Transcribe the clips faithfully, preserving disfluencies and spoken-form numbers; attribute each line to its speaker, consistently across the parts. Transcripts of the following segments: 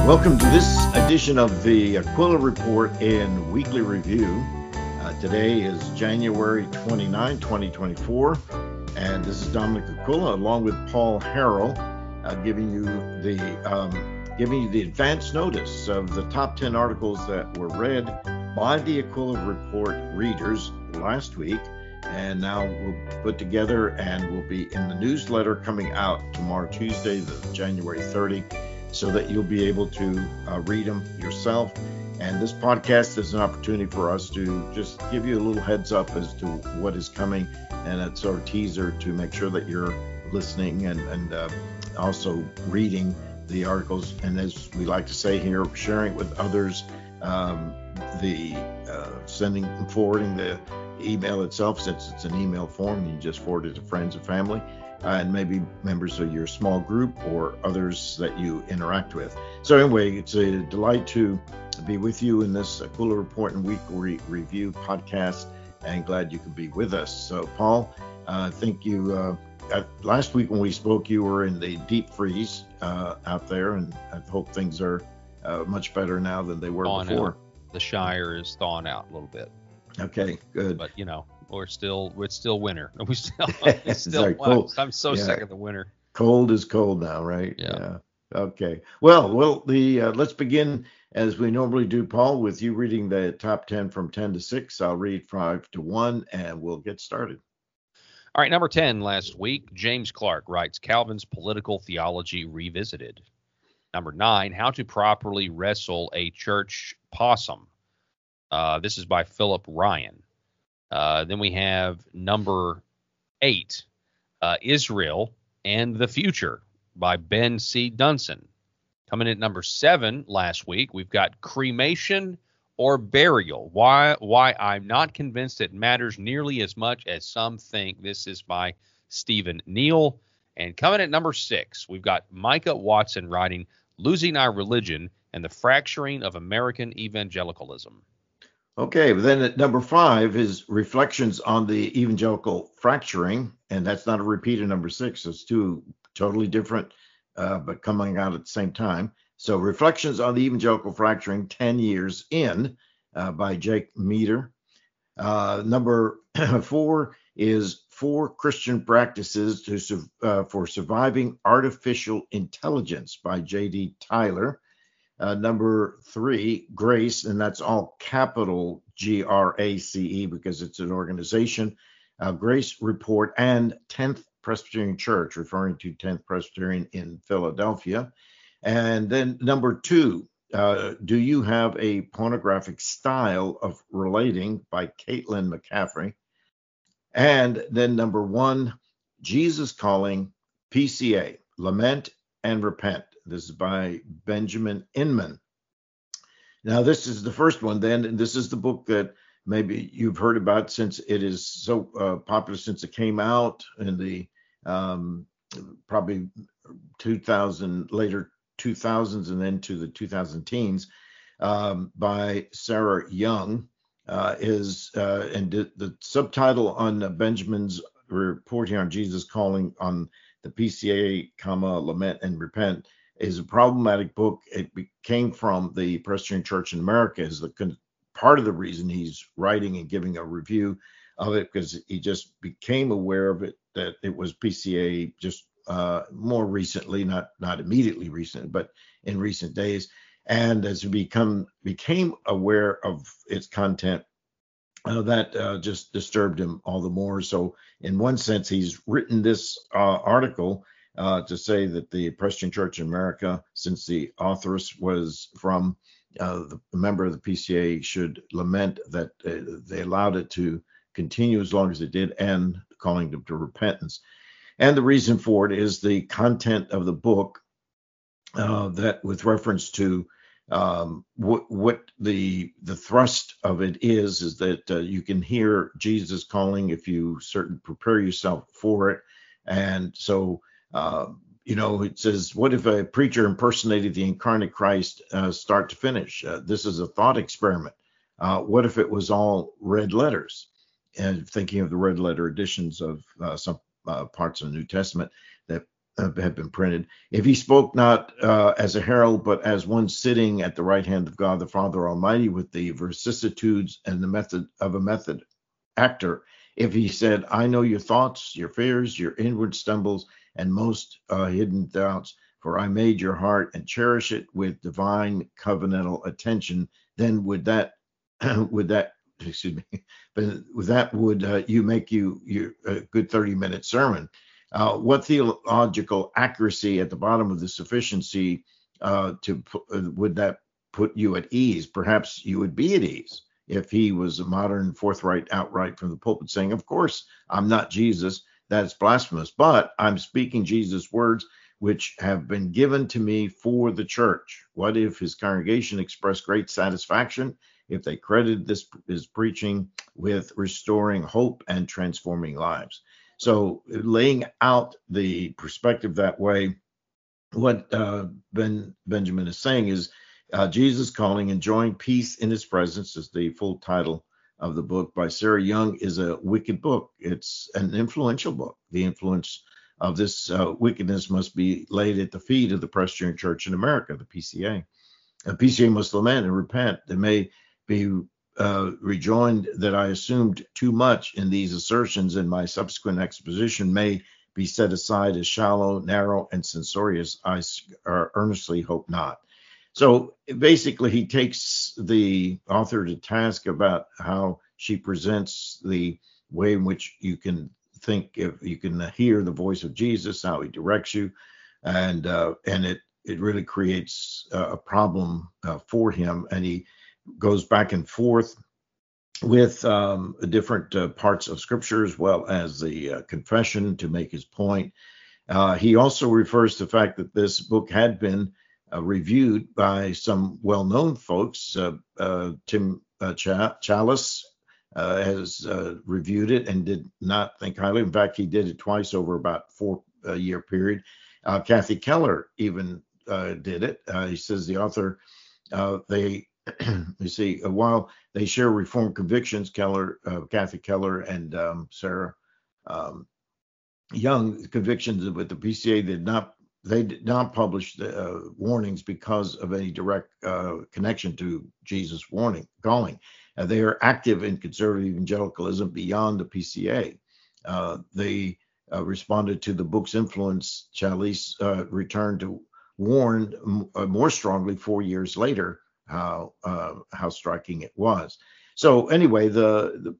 Speaker 1: Welcome to this edition of the Aquila Report and Weekly Review. Uh, today is January twenty-ninth, twenty twenty-four, and this is Dominic Aquila along with Paul Harrell, uh, giving you the um, giving you the advance notice of the top ten articles that were read by the Aquila Report readers last week, and now we'll put together and will be in the newsletter coming out tomorrow, Tuesday, the January thirtieth. So that you'll be able to uh, read them yourself. And this podcast is an opportunity for us to just give you a little heads up as to what is coming, and a sort of teaser to make sure that you're listening and, and uh, also reading the articles. And as we like to say here, sharing it with others, um, the uh, sending and forwarding the email itself, since it's an email form, you just forward it to friends and family. Uh, and maybe members of your small group or others that you interact with. So anyway, it's a delight to be with you in this Aquila Report and Weekly Review podcast, and glad you could be with us. So Paul, uh, I think you, uh, at, last week when we spoke, you were in the deep freeze uh, out there, and I hope things are uh, much better now than they were
Speaker 2: thawing
Speaker 1: before.
Speaker 2: Out. The Shire is thawing out a little bit.
Speaker 1: Okay, good.
Speaker 2: But, you know, we're still it's still winter. We still it's still
Speaker 1: like cold.
Speaker 2: I'm so
Speaker 1: yeah.
Speaker 2: sick of the winter.
Speaker 1: Cold is cold now, right?
Speaker 2: Yeah.
Speaker 1: yeah. Okay. Well, well, the uh, let's begin as we normally do, Paul, with you reading the top ten from ten to six. I'll read five to one, and we'll get started.
Speaker 2: All right, number ten last week, James Clark writes Calvin's Political Theology Revisited. Number nine, How to Properly Wrestle a Church Possum. Uh, this is by Philip Ryan. Uh, then we have number eight, uh, Israel and the Future by Ben C. Dunson. Coming in at number seven last week, we've got Cremation or Burial. Why, why I'm not convinced it matters nearly as much as some think. This is by Stephen Neal. And coming at number six, we've got Micah Watson writing Losing Our Religion and the Fracturing of American Evangelicalism.
Speaker 1: Okay, then at number five is Reflections on the Evangelical Fracturing, and that's not a repeat of number six. It's two totally different, uh, but coming out at the same time. So Reflections on the Evangelical Fracturing, ten years in, uh, by Jake Meador. Uh, number four is Four Christian Practices to uh, for Surviving Artificial Intelligence by J D Tyler. Uh, number three, Grace, and that's all capital G R A C E because it's an organization. Uh, Grace Report and tenth Presbyterian Church, referring to tenth Presbyterian in Philadelphia. And then number two, uh, Do You Have a Pornographic Style of Relating by Caitlin McCaffrey. And then number one, Jesus Calling, P C A, Lament and Repent. This is by Benjamin Inman. Now, this is the first one then, and this is the book that maybe you've heard about since it is so uh, popular since it came out in the um, probably two thousand, later two thousands and then to the two thousand teens um, by Sarah Young. Uh, is uh, and the, the subtitle on uh, Benjamin's report here on Jesus Calling on the P C A, comma, Lament and Repent is a problematic book. It came from the Presbyterian Church in America is the part of the reason he's writing and giving a review of it, because he just became aware of it, that it was P C A just uh, more recently, not not immediately recent, but in recent days. And as he become became aware of its content, uh, that uh, just disturbed him all the more. So in one sense, he's written this uh, article Uh, to say that the Presbyterian Church in America, since the authoress was from uh, the member of the P C A, should lament that uh, they allowed it to continue as long as it did, and calling them to repentance. And the reason for it is the content of the book, uh, that with reference to um, what, what the the thrust of it is, is that uh, you can hear Jesus calling if you certain prepare yourself for it. And so Uh, you know, it says, what if a preacher impersonated the incarnate Christ uh, start to finish? Uh, this is a thought experiment. Uh, what if it was all red letters? And thinking of the red letter editions of uh, some uh, parts of the New Testament, that uh, have been printed. If he spoke not uh, as a herald, but as one sitting at the right hand of God the Father Almighty, with the vicissitudes and the method of a method actor. If he said, I know your thoughts, your fears, your inward stumbles, and most uh, hidden doubts, for I made your heart and cherish it with divine covenantal attention, then would that would that excuse me, but with that would uh, you make you you a good thirty minute sermon. Uh, what theological accuracy at the bottom of the sufficiency uh, to uh, would that put you at ease? Perhaps you would be at ease if he was a modern, forthright, outright from the pulpit saying, of course, I'm not Jesus. That's blasphemous. But I'm speaking Jesus' words, which have been given to me for the church. What if his congregation expressed great satisfaction if they credited this his preaching with restoring hope and transforming lives? So laying out the perspective that way, what uh, Ben Benjamin is saying is uh, Jesus Calling, Enjoying Peace in His Presence is the full title of the book by Sarah Young. Is a wicked book. It's an influential book. The influence of this uh, wickedness must be laid at the feet of the Presbyterian Church in America, the P C A. The P C A must lament and repent. They may be uh, rejoined that I assumed too much in these assertions, and my subsequent exposition may be set aside as shallow, narrow, and censorious. I uh, earnestly hope not. So basically, he takes the author to task about how she presents the way in which you can think, if you can hear the voice of Jesus, how he directs you, and uh, and it it really creates uh, a problem uh, for him, and he goes back and forth with um, different uh, parts of Scripture as well as the uh, confession to make his point. Uh, he also refers to the fact that this book had been uh, reviewed by some well-known folks. Uh, uh, Tim uh, Ch- Chalice uh, has uh, reviewed it and did not think highly. In fact, he did it twice over about four-year period. Uh, Kathy Keller even uh, did it. Uh, he says the author, uh, they you see, uh, while they share Reformed convictions, Keller, uh, Kathy Keller, and um, Sarah um, Young convictions with the P C A did not they did not publish the uh, warnings because of any direct uh, connection to Jesus' warning calling. Uh, they are active in conservative evangelicalism beyond the P C A. Uh, they uh, responded to the book's influence. Chalice uh, returned to warn m- uh, more strongly four years later. How uh, how striking it was. So anyway, the, the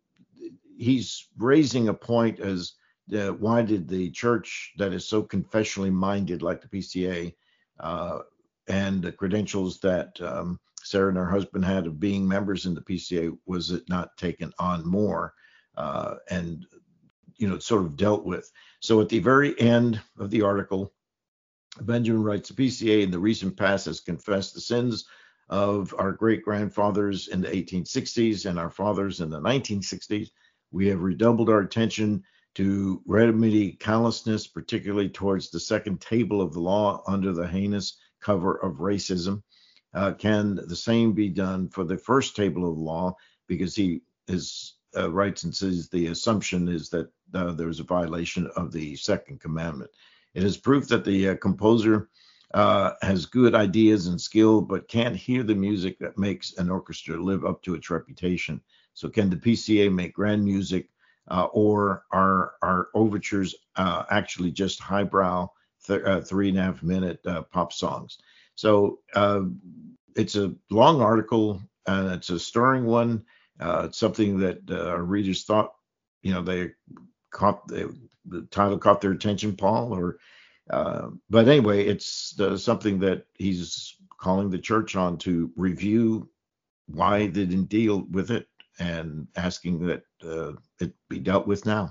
Speaker 1: he's raising a point as uh, why did the church that is so confessionally minded, like the P C A, uh, and the credentials that um, Sarah and her husband had of being members in the P C A, was it not taken on more uh, and you know sort of dealt with? So at the very end of the article, Benjamin writes, the P C A in the recent past has confessed the sins of our great grandfathers in the eighteen sixties and our fathers in the nineteen sixties. We have redoubled our attention to remedy callousness, particularly towards the second table of the law under the heinous cover of racism. Uh, can the same be done for the first table of the law? Because he is uh, writes and says the assumption is that uh, there was a violation of the second commandment. It is proof that the uh, composer Uh, has good ideas and skill, but can't hear the music that makes an orchestra live up to its reputation. So can the P C A make grand music, uh, or are our overtures uh, actually just highbrow th- uh, three and a half minute uh, pop songs? So uh, it's a long article, and it's a stirring one. Uh, it's something that uh, our readers thought, you know, they caught they, the title caught their attention, Paul, or uh, but anyway, it's uh, something that he's calling the church on to review why they didn't deal with it, and asking that uh, it be dealt with now.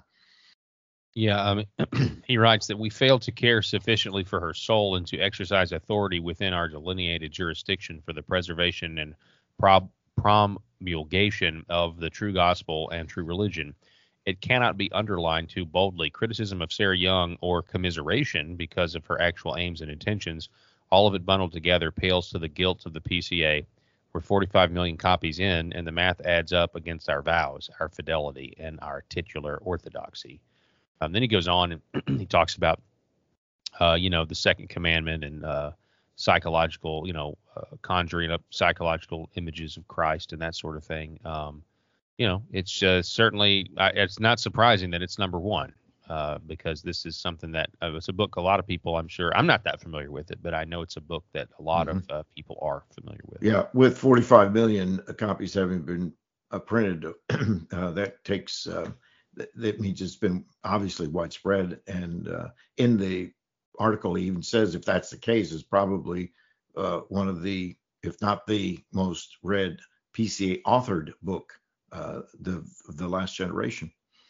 Speaker 2: Yeah, I mean, he writes that we failed to care sufficiently for her soul and to exercise authority within our delineated jurisdiction for the preservation and prob- promulgation of the true gospel and true religion. It cannot be underlined too boldly. Criticism of Sarah Young or commiseration because of her actual aims and intentions, all of it bundled together, pales to the guilt of the P C A. We're forty-five million copies in, and the math adds up against our vows, our fidelity, and our titular orthodoxy. Um, then he goes on and he talks about uh, you know, the second commandment and uh, psychological, you know, uh, conjuring up psychological images of Christ and that sort of thing. Um, you know, it's uh, certainly, uh, it's not surprising that it's number one. Uh, because this is something that uh, it's a book a lot of people, I'm sure, I'm not that familiar with it, but I know it's a book that a lot
Speaker 1: Mm-hmm.
Speaker 2: of uh, people are familiar with.
Speaker 1: Yeah, with forty-five million copies having been uh, printed, uh, that takes, uh, that, that means it's been obviously widespread. And uh, in the article, he even says if that's the case, it's probably uh, one of the, if not the most read P C A authored book, uh, the the last generation.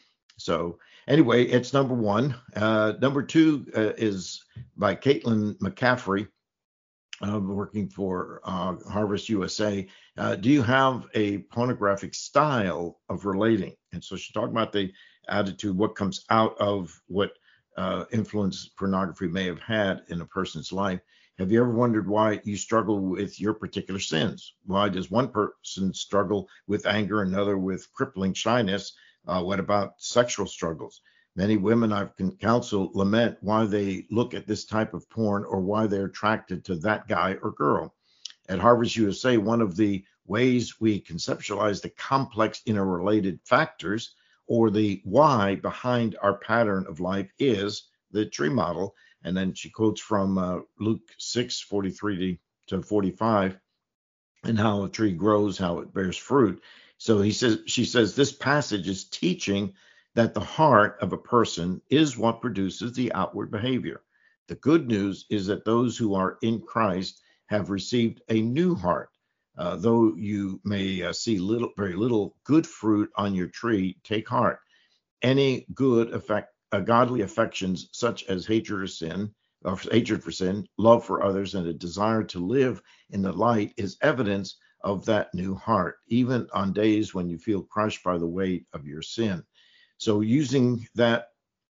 Speaker 1: So anyway, it's number one. Uh, number two uh, is by Caitlin McCaffrey, uh, working for uh, Harvest U S A. Uh, do you have a pornographic style of relating? And so she's talking about the attitude, what comes out of what uh, influence pornography may have had in a person's life. Have you ever wondered why you struggle with your particular sins? Why does one person struggle with anger, another with crippling shyness? Uh, what about sexual struggles? Many women I've counseled lament why they look at this type of porn or why they're attracted to that guy or girl. At Harvest U S A, one of the ways we conceptualize the complex interrelated factors or the why behind our pattern of life is the tree model. And then she quotes from uh, Luke six forty-three to forty-five, and how a tree grows, how it bears fruit. So he says, she says, this passage is teaching that the heart of a person is what produces the outward behavior. The good news is that those who are in Christ have received a new heart. Uh, though you may uh, see little, very little good fruit on your tree, take heart. Any good effect, uh, godly affections such as hatred of sin, or hatred for sin, love for others, and a desire to live in the light is evidence of that new heart, even on days when you feel crushed by the weight of your sin. So using that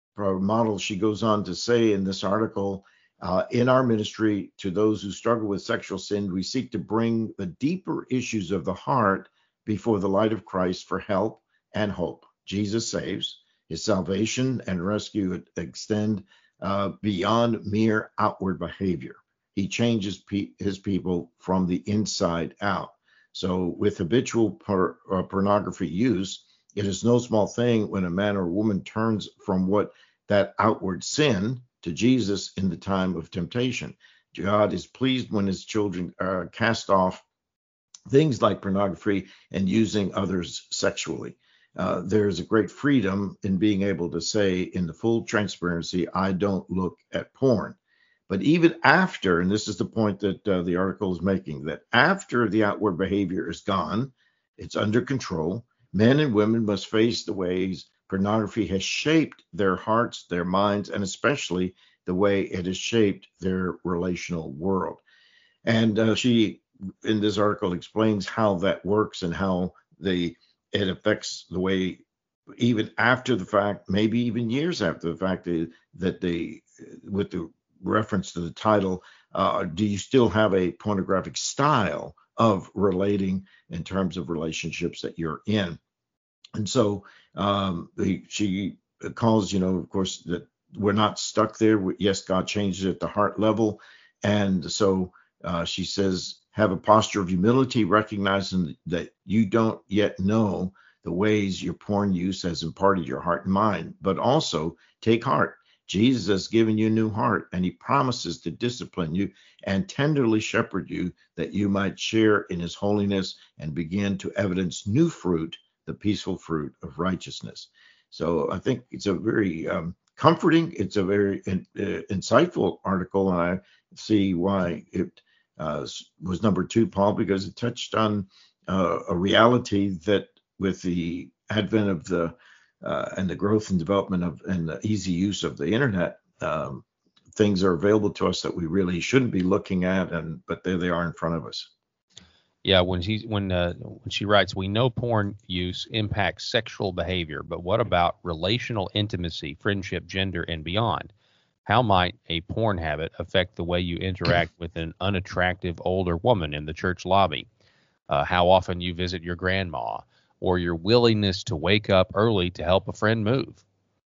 Speaker 1: model, she goes on to say in this article, uh, in our ministry to those who struggle with sexual sin, we seek to bring the deeper issues of the heart before the light of Christ for help and hope. Jesus saves. His salvation and rescue extend uh, beyond mere outward behavior. He changes pe- his people from the inside out. So with habitual por- uh, pornography use, it is no small thing when a man or woman turns from what that outward sin to Jesus in the time of temptation. God is pleased when his children uh, cast off things like pornography and using others sexually. Uh, there's a great freedom in being able to say in the full transparency, I don't look at porn. But even after, and this is the point that uh, the article is making, that after the outward behavior is gone, it's under control, men and women must face the ways pornography has shaped their hearts, their minds, and especially the way it has shaped their relational world. And uh, she, in this article, explains how that works and how the it affects the way, even after the fact, maybe even years after the fact, that, that they, with the reference to the title, uh, do you still have a pornographic style of relating in terms of relationships that you're in? And so um, the, she calls, you know, of course, that we're not stuck there. Yes, God changes at the heart level. And so uh, she says, have a posture of humility, recognizing that you don't yet know the ways your porn use has imparted your heart and mind, but also take heart. Jesus has given you a new heart, and he promises to discipline you and tenderly shepherd you that you might share in his holiness and begin to evidence new fruit, the peaceful fruit of righteousness. So I think it's a very um, comforting, it's a very in, uh, insightful article, and I see why it uh, was number two, Paul, because it touched on uh, a reality that with the advent of the uh, and the growth and development of and the easy use of the internet, um, things are available to us that we really shouldn't be looking at, and but there they are in front of us.
Speaker 2: Yeah, when she when uh, when she writes, we know porn use impacts sexual behavior, but what about relational intimacy, friendship, gender, and beyond? How might a porn habit affect the way you interact with an unattractive older woman in the church lobby? Uh, how often you visit your grandma, or your willingness to wake up early to help a friend move?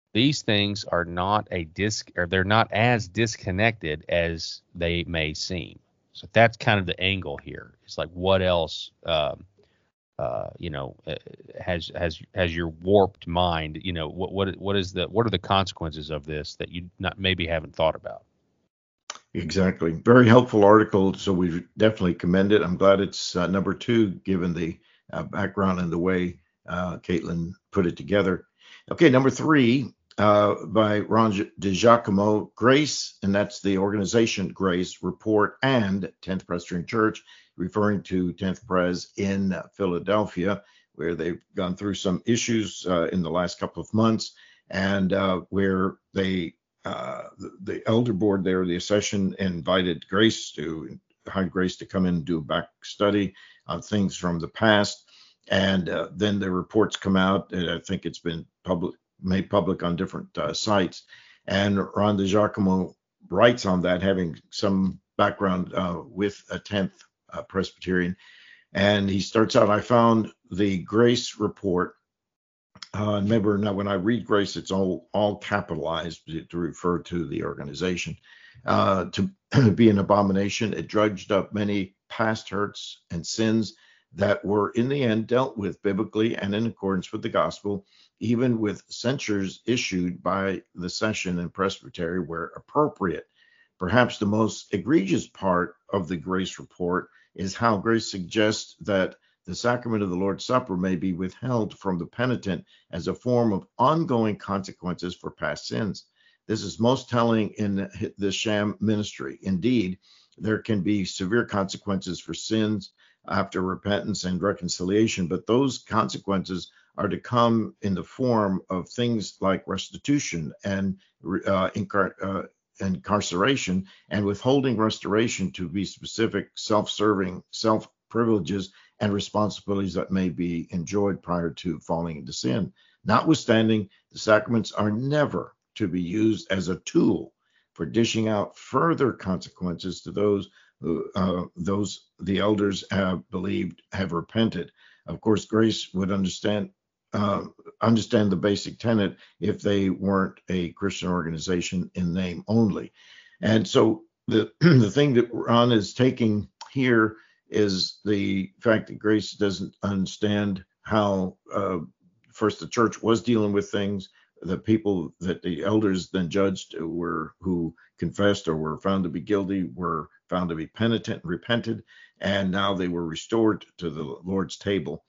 Speaker 2: these things are not a disc, or they're not as disconnected as they may seem. So that's kind of the angle here. It's like, what else, um, uh, you know, uh, has has has your warped mind? You know, what what what is the what are the consequences of this that you not maybe haven't thought about?
Speaker 1: Exactly. Very helpful article. So we definitely commend it. I'm glad it's uh, number two, given the uh, background and the way uh, Caitlin put it together. Okay, number three uh, by Ron DiGiacomo, Grace, and that's the organization Grace Report and tenth Presbyterian Church, referring to tenth Pres in Philadelphia, where they've gone through some issues uh, in the last couple of months, and uh, where they Uh, the, the elder board there, the accession, invited Grace to, hired Grace to come in and do a back study on things from the past. And uh, then the reports come out, and I think it's been public, made public on different uh, sites. And Ron DiGiacomo writes on that, having some background uh, with a tenth uh, Presbyterian. And he starts out, I found the Grace report. Uh, remember, now when I read Grace, it's all all capitalized to refer to the organization. Uh, to be an abomination, it dredged up many past hurts and sins that were in the end dealt with biblically and in accordance with the gospel, even with censures issued by the session and presbytery where appropriate. Perhaps the most egregious part of the Grace report is how Grace suggests that the sacrament of the Lord's Supper may be withheld from the penitent as a form of ongoing consequences for past sins. This is most telling in the sham ministry. Indeed, there can be severe consequences for sins after repentance and reconciliation, but those consequences are to come in the form of things like restitution and uh, incar- uh, incarceration, and withholding restoration to be specific self-serving self-privileges and responsibilities that may be enjoyed prior to falling into sin. Notwithstanding, the sacraments are never to be used as a tool for dishing out further consequences to those who, uh, those the elders have believed have repented. Of course, Grace would understand uh, understand the basic tenet if they weren't a Christian organization in name only. And so the the thing that Ron is taking here is the fact that Grace doesn't understand how uh, first the church was dealing with things. The people that the elders then judged were who confessed or were found to be guilty were found to be penitent and repented, and now they were restored to the Lord's table.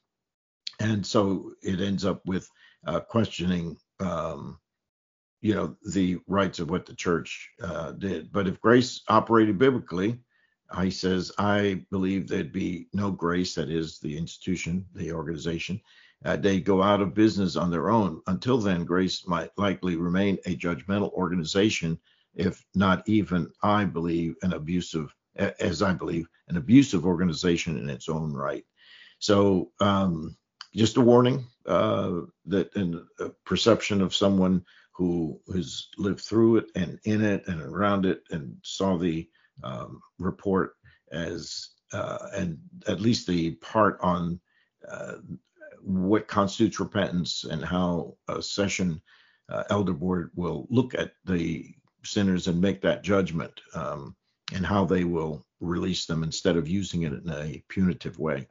Speaker 1: And so it ends up with uh, questioning, um, you know, the rights of what the church uh, did. But if Grace operated biblically, he says, I believe there'd be no Grace, that is the institution, the organization. Uh, they go out of business on their own. Until then, Grace might likely remain a judgmental organization, if not even, I believe, an abusive, as I believe, an abusive organization in its own right. So um, just a warning uh, that in a perception of someone who has lived through it and in it and around it and saw the um, report as uh, and at least the part on uh, what constitutes repentance and how a session uh, elder board will look at the sinners and make that judgment, um, and how they will release them instead of using it in a punitive way.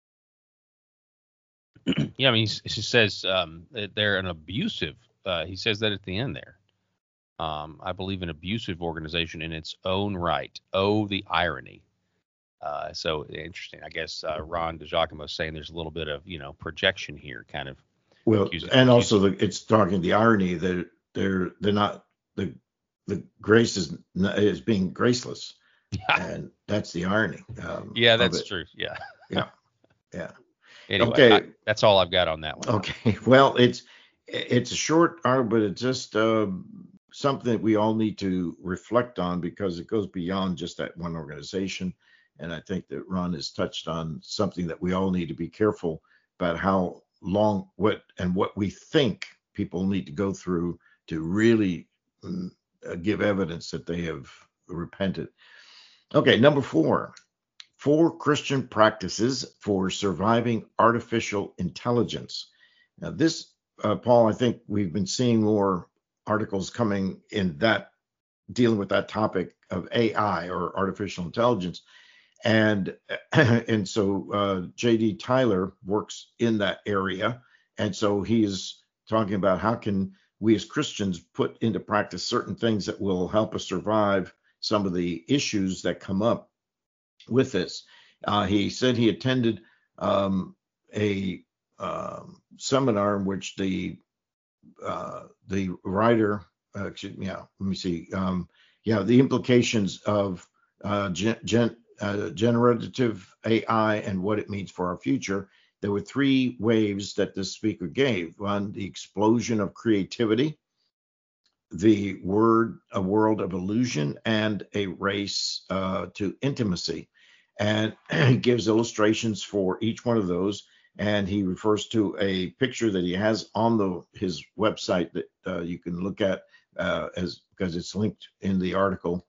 Speaker 2: Yeah, I mean, he, he says um, that they're an abusive. Uh, he says that at the end there. Um, I believe an abusive organization in its own right. Oh, the irony. Uh, so interesting. I guess uh, Ron DiGiacomo is saying there's a little bit of, you know, projection here, kind of.
Speaker 1: Well,
Speaker 2: accusing,
Speaker 1: and
Speaker 2: accusing.
Speaker 1: also the, it's talking the irony that they're they're not the the grace is is being graceless,
Speaker 2: Yeah.
Speaker 1: and that's the irony. Um,
Speaker 2: yeah, that's true. Yeah.
Speaker 1: Yeah. Yeah.
Speaker 2: Anyway,
Speaker 1: okay.
Speaker 2: I, that's all I've got on that one.
Speaker 1: Okay. Well, it's it's a short article, but it's just uh, something that we all need to reflect on because it goes beyond just that one organization. And I think that Ron has touched on something that we all need to be careful about, how long, what, and what we think people need to go through to really um, give evidence that they have repented. Okay, number four. Four Christian practices for surviving artificial intelligence. Now, this, uh, Paul, I think we've been seeing more articles coming in that dealing with that topic of A I or artificial intelligence. And and so uh, J D Tyler works in that area. And so he is talking about how can we as Christians put into practice certain things that will help us survive some of the issues that come up with this. Uh, he said he attended um, a um, seminar in which the uh, the writer, uh, excuse me, yeah, let me see, um, yeah, the implications of uh, gen, gen, uh, generative A I and what it means for our future. There were three waves that this speaker gave. One, the explosion of creativity, the word, a world of illusion, and a race uh, to intimacy. And he gives illustrations for each one of those. And he refers to a picture that he has on the his website that uh, you can look at uh, as because it's linked in the article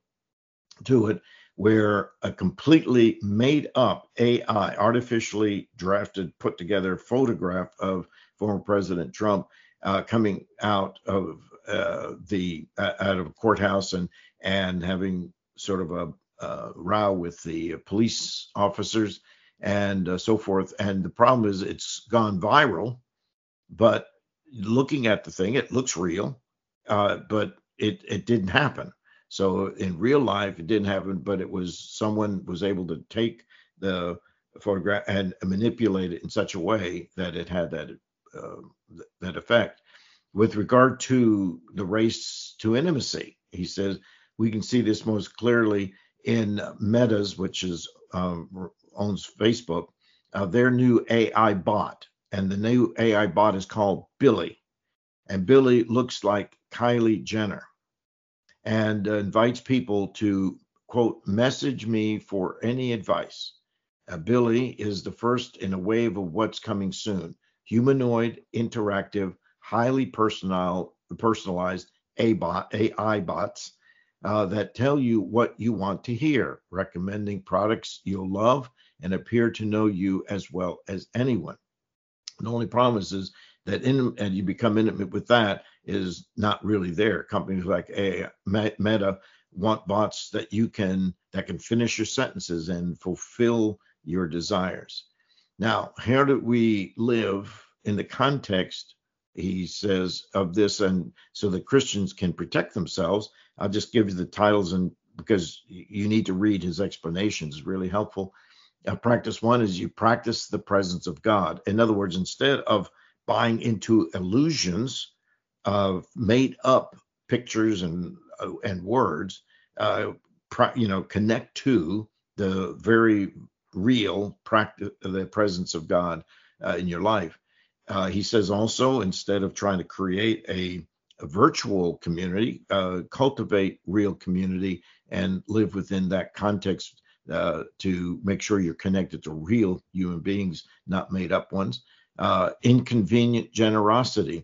Speaker 1: to it, where a completely made up A I, artificially drafted, put together photograph of former President Trump uh, coming out of uh, the uh, out of a courthouse and and having sort of a uh, row with the police officers and uh, so forth. And the problem is it's gone viral, but looking at the thing, it looks real, uh, but it it didn't happen. So in real life, it didn't happen, but it was someone was able to take the photograph and manipulate it in such a way that it had that uh, that effect. With regard to the race to intimacy, he says we can see this most clearly in Meta's, which is um, owns Facebook, uh, their new A I bot, and the new A I bot is called Billy, and Billy looks like Kylie Jenner, and uh, invites people to quote message me for any advice. Uh, Billy is the first in a wave of what's coming soon: humanoid, interactive, highly personal, personalized A-bot, A I bots uh, that tell you what you want to hear, recommending products you'll love and appear to know you as well as anyone. The only problem is that in, and you become intimate with that is not really there. Companies like a, Meta want bots that you can that can finish your sentences and fulfill your desires. Now, how do we live in the context, he says, of this, and so that Christians can protect themselves? I'll just give you the titles, and because you need to read his explanations, it's really helpful. Uh, practice one is you practice the presence of God. In other words, instead of buying into illusions of made up pictures and uh, and words, uh, pro, you know, connect to the very real practice, the presence of God uh, in your life. Uh, he says also, instead of trying to create a, a virtual community, uh, cultivate real community and live within that context uh, to make sure you're connected to real human beings, not made up ones. Uh, inconvenient generosity.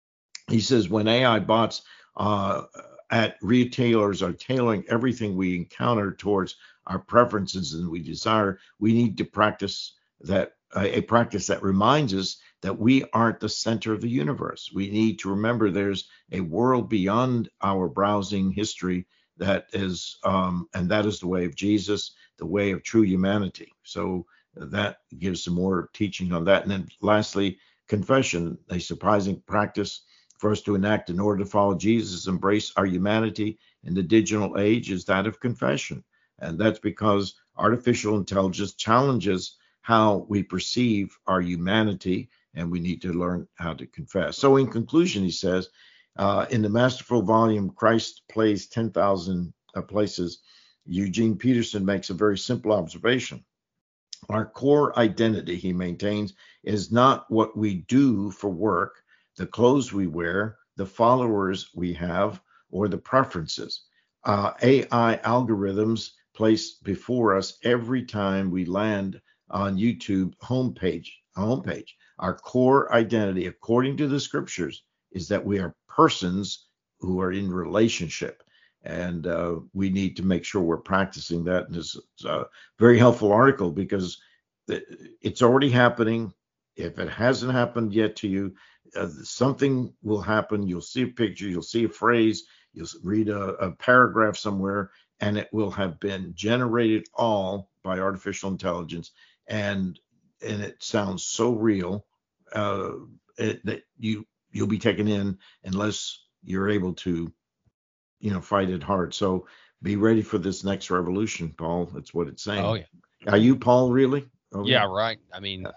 Speaker 1: He says when A I bots uh, at retailers are tailoring everything we encounter towards our preferences and we desire, we need to practice that a practice that reminds us that we aren't the center of the universe. We need to remember there's a world beyond our browsing history that is, um, and that is the way of Jesus, the way of true humanity. So that gives some more teaching on that. And then lastly, confession, a surprising practice for us to enact in order to follow Jesus, embrace our humanity in the digital age, is that of confession. And that's because artificial intelligence challenges how we perceive our humanity, and we need to learn how to confess. So in conclusion, he says, uh, in the masterful volume, Christ Plays ten thousand uh, Places, Eugene Peterson makes a very simple observation. Our core identity, he maintains, is not what we do for work, the clothes we wear, the followers we have, or the preferences. Uh, A I algorithms place before us every time we land on YouTube homepage, homepage. Our core identity, according to the scriptures, is that we are persons who are in relationship. And uh, we need to make sure we're practicing that. And this is a very helpful article because it's already happening. If it hasn't happened yet to you, uh, something will happen. You'll see a picture, you'll see a phrase, you'll read a, a paragraph somewhere, and it will have been generated all by artificial intelligence. And and it sounds so real uh, it, that you you'll be taken in unless you're able to, you know, fight it hard. So be ready for this next revolution, Paul. That's what it's saying.
Speaker 2: Oh yeah.
Speaker 1: Are you Paul really? Oh,
Speaker 2: yeah, right. I mean,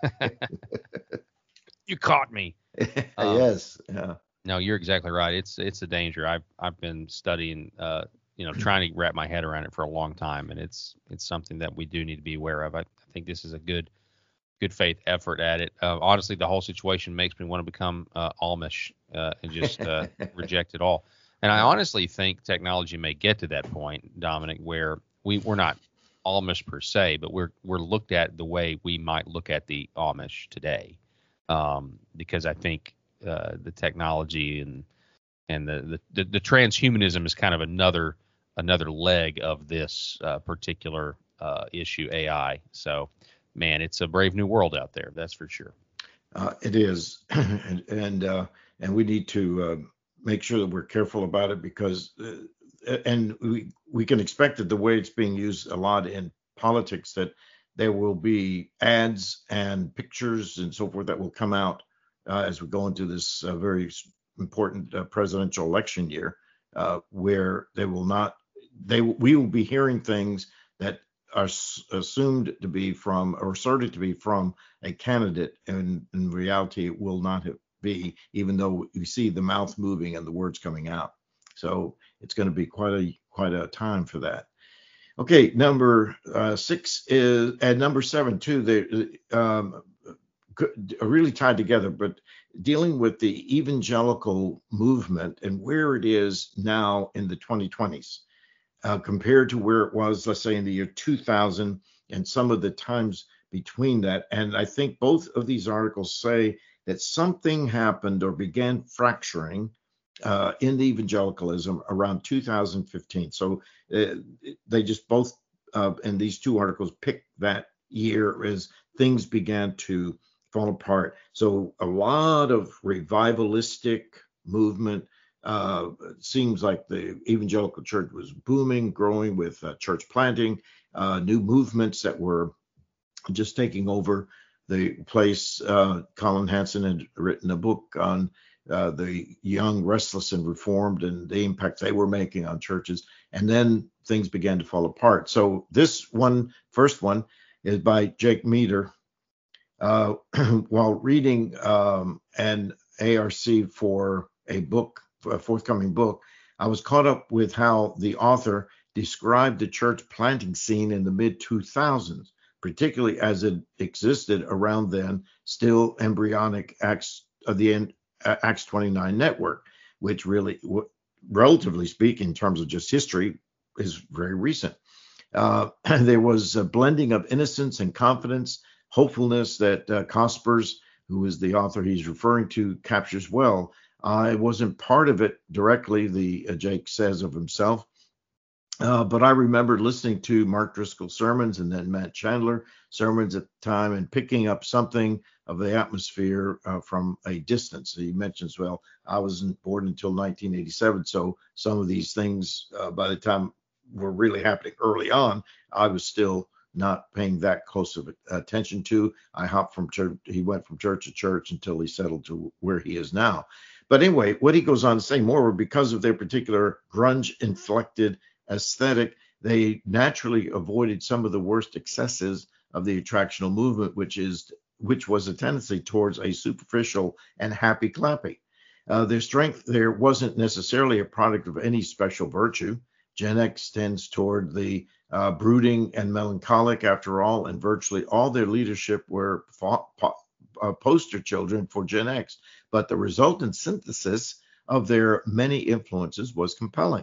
Speaker 2: you caught me. Um,
Speaker 1: yes. Yeah.
Speaker 2: No, you're exactly right. It's it's a danger. I've I've been studying, uh, you know, trying to wrap my head around it for a long time, and it's it's something that we do need to be aware of. I, I think this is a good good faith effort at it. Uh, honestly, the whole situation makes me want to become uh, Amish uh, and just uh, reject it all. And I honestly think technology may get to that point, Dominic, where we we're not Amish per se, but we're we're looked at the way we might look at the Amish today, um, because I think. Uh, the technology and and the, the the transhumanism is kind of another another leg of this uh, particular uh, issue, A I. So, man, it's a brave new world out there. That's for sure.
Speaker 1: Uh, it is, and and uh, and we need to uh, make sure that we're careful about it because, uh, and we we can expect that the way it's being used a lot in politics that there will be ads and pictures and so forth that will come out. Uh, as we go into this uh, very important uh, presidential election year, uh, where they will not, they we will be hearing things that are s- assumed to be from or asserted to be from a candidate, and in reality it will not have, be, even though you see the mouth moving and the words coming out. So it's going to be quite a quite a time for that. Okay, number uh, six is, and number seven too. They um, are really tied together, but dealing with the evangelical movement and where it is now in the twenty twenties uh, compared to where it was, let's say, in the year two thousand and some of the times between that. And I think both of these articles say that something happened or began fracturing uh, in the evangelicalism around two thousand fifteen. So uh, they just both, uh, and these two articles pick that year as things began to fall apart. So a lot of revivalistic movement. Uh, seems like the evangelical church was booming, growing with uh, church planting, uh, new movements that were just taking over the place. Uh, Colin Hansen had written a book on uh, the young, restless, and reformed, and the impact they were making on churches. And then things began to fall apart. So this one, first one, is by Jake Meador. Uh, while reading um, an A R C for a book, for a forthcoming book, I was caught up with how the author described the church planting scene in the mid two thousands, particularly as it existed around then, still embryonic Acts of the end, Acts twenty-nine network, which really, w- relatively speaking, in terms of just history, is very recent. Uh, there was a blending of innocence and confidence, hopefulness that uh, Cospers, who is the author he's referring to, captures well. I wasn't part of it directly, the uh, Jake says of himself, uh, but I remember listening to Mark Driscoll's sermons and then Matt Chandler sermons at the time and picking up something of the atmosphere uh, from a distance. He mentions, well, I wasn't born until nineteen eighty-seven, so some of these things, uh, by the time were really happening early on, I was still not paying that close of attention to. I hopped from church. He went from church to church until he settled to where he is now. But anyway, what he goes on to say more, because of their particular grunge inflected aesthetic, they naturally avoided some of the worst excesses of the attractional movement, which is which was a tendency towards a superficial and happy clappy. Uh, their strength there wasn't necessarily a product of any special virtue. Gen X tends toward the uh, brooding and melancholic, after all, and virtually all their leadership were po- po- uh, poster children for Gen X. But the resultant synthesis of their many influences was compelling.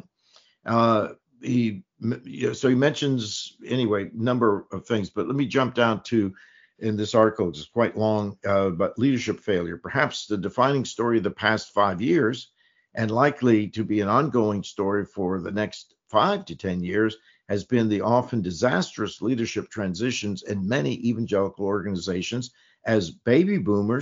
Speaker 1: Uh, he so he mentions anyway number of things, but let me jump down to, in this article, it's quite long, uh, but leadership failure, perhaps the defining story of the past five years, and likely to be an ongoing story for the next five to ten years, has been the often disastrous leadership transitions in many evangelical organizations as baby boomers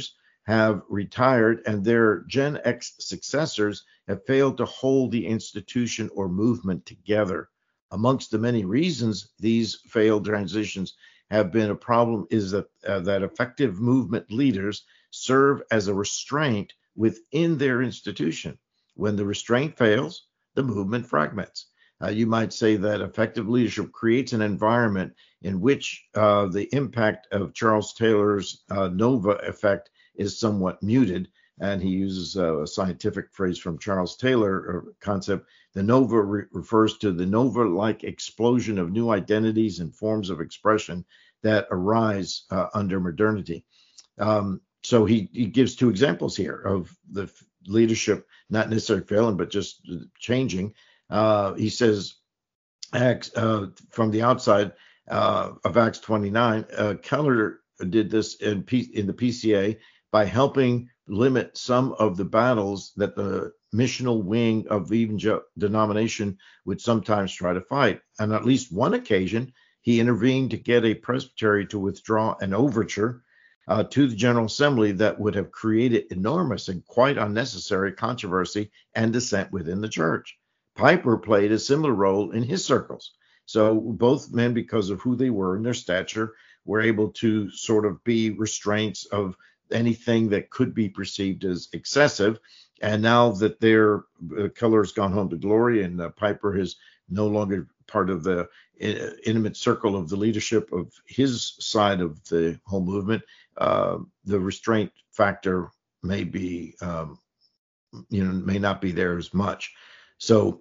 Speaker 1: have retired, and their Gen X successors have failed to hold the institution or movement together. Amongst the many reasons these failed transitions have been a problem is that uh, that effective movement leaders serve as a restraint within their institution. When the restraint fails, the movement fragments. Uh, you might say that effective leadership creates an environment in which uh, the impact of Charles Taylor's uh, Nova effect is somewhat muted. And he uses uh, a scientific phrase from Charles Taylor concept. The Nova re- refers to the Nova-like explosion of new identities and forms of expression that arise uh, under modernity. Um, so he, he gives two examples here of the leadership not necessarily failing, but just changing. Uh, he says, Acts, uh, from the outside uh, of Acts twenty-nine, uh, Keller did this in, P- in the P C A by helping limit some of the battles that the missional wing of the evangel- denomination would sometimes try to fight. On at least one occasion, he intervened to get a presbytery to withdraw an overture uh, to the General Assembly that would have created enormous and quite unnecessary controversy and dissent within the church. Piper played a similar role in his circles. So both men, because of who they were and their stature, were able to sort of be restraints of anything that could be perceived as excessive. And now that their uh, Keller's gone home to glory and uh, Piper is no longer part of the uh, intimate circle of the leadership of his side of the whole movement, uh, the restraint factor may be, um, you know, may not be there as much. So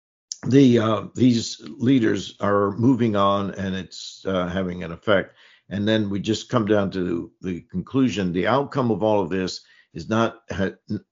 Speaker 1: the uh, these leaders are moving on, and it's uh, having an effect. And then we just come down to the conclusion. The outcome of all of this is not ha,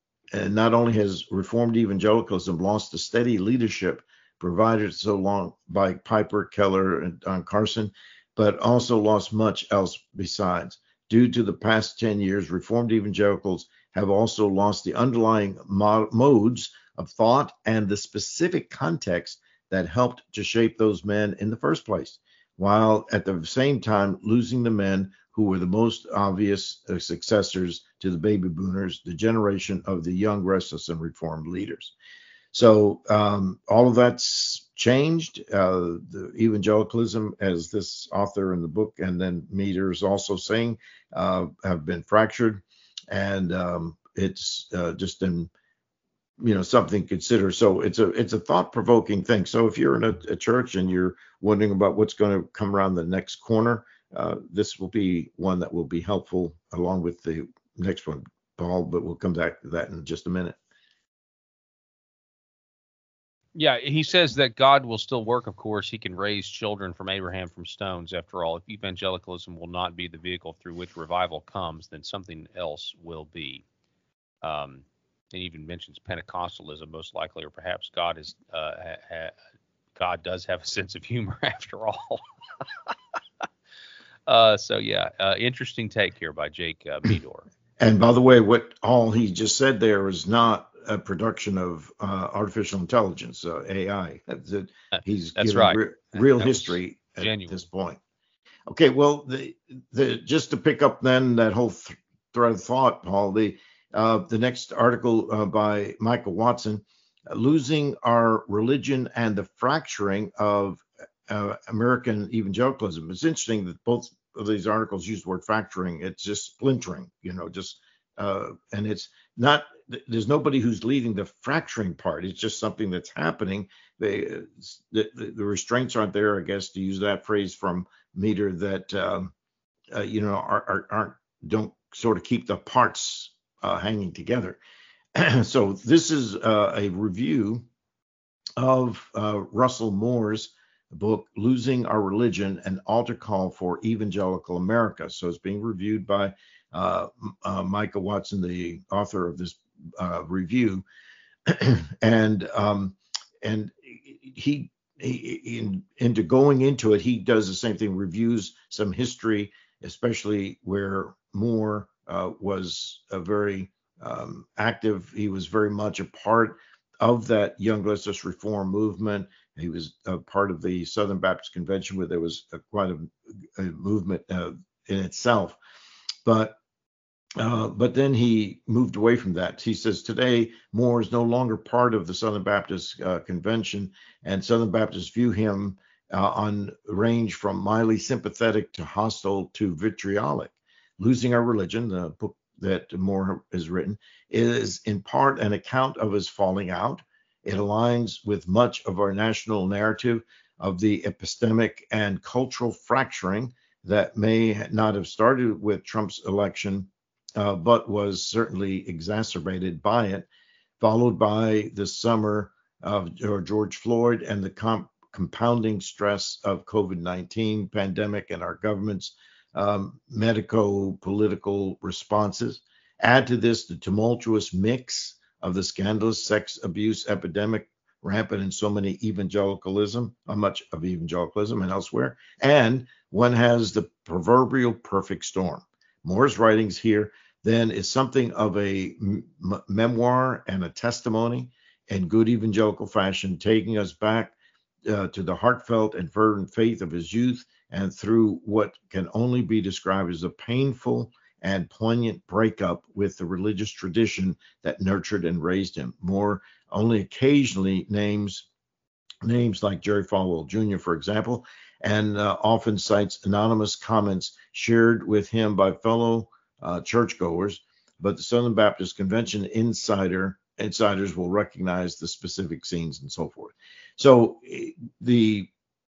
Speaker 1: not only has Reformed evangelicalism lost the steady leadership provided so long by Piper, Keller, and Don Carson, but also lost much else besides. Due to the past ten years, Reformed evangelicals have also lost the underlying mo- modes of thought and the specific context that helped to shape those men in the first place, while at the same time losing the men who were the most obvious uh, successors to the baby boomers, the generation of the young, restless, and reformed leaders. So um, all of that's changed. Uh, the evangelicalism, as this author in the book and then Meter is also saying, uh, have been fractured, and um, it's uh, just in you know something to consider. So it's a it's a thought-provoking thing. So if you're in a, a church and you're wondering about what's going to come around the next corner, uh, this will be one that will be helpful along with the next one, Paul. But we'll come back to that in just a minute.
Speaker 2: Yeah, he says that God will still work. Of course, he can raise children from Abraham from stones. After all, if evangelicalism will not be the vehicle through which revival comes, then something else will be. Um, He even mentions Pentecostalism, most likely, or perhaps God is uh, ha, ha, God does have a sense of humor after all. uh, so yeah, uh, interesting take here by Jake uh, Meador.
Speaker 1: And by the way, what all he just said there is not a production of uh, artificial intelligence, uh, A I. That's, it. He's
Speaker 2: That's
Speaker 1: giving
Speaker 2: right.
Speaker 1: re- real
Speaker 2: that
Speaker 1: history at
Speaker 2: genuine.
Speaker 1: this point. Okay, well, the the just to pick up then that whole th- thread of thought, Paul. The uh, the next article uh, by Michael Watson, uh, "Losing Our Religion and the Fracturing of uh, American Evangelicalism." It's interesting that both of these articles use the word fracturing. It's just splintering, you know, just uh, and it's not. There's nobody who's leading the fracturing part. It's just something that's happening. They, the, the restraints aren't there, I guess, to use that phrase from Meter, that um, uh, you know are, are, aren't don't sort of keep the parts uh, hanging together. So this is uh, a review of uh, Russell Moore's book, Losing Our Religion, an Altar Call for Evangelical America. So it's being reviewed by uh, uh, Michael Watson, the author of this uh, review. and um, and he, he in, into going into it, he does the same thing, reviews some history, especially where Moore uh, was a very um, active. He was very much a part of that Young Restless Reform movement. He was a part of the Southern Baptist Convention, where there was a, quite a, a movement uh, in itself. But Uh, but then he moved away from that. He says today Moore is no longer part of the Southern Baptist uh, Convention, and Southern Baptists view him uh, on range from mildly sympathetic to hostile to vitriolic. Losing Our Religion, the book that Moore has written, is in part an account of his falling out. It aligns with much of our national narrative of the epistemic and cultural fracturing that may not have started with Trump's election, uh, but was certainly exacerbated by it, followed by the summer of George Floyd and the comp- compounding stress of COVID nineteen pandemic and our government's um, medico political responses. Add to this the tumultuous mix of the scandalous sex abuse epidemic rampant in so many evangelicalism, uh, much of evangelicalism and elsewhere, and one has the proverbial perfect storm. Moore's writings here then is something of a m- memoir and a testimony in good evangelical fashion, taking us back uh, to the heartfelt and fervent faith of his youth and through what can only be described as a painful and poignant breakup with the religious tradition that nurtured and raised him. Moore only occasionally names names like Jerry Falwell Junior, for example, and uh, often cites anonymous comments shared with him by fellow uh, churchgoers. But the Southern Baptist Convention insider insiders will recognize the specific scenes and so forth. So the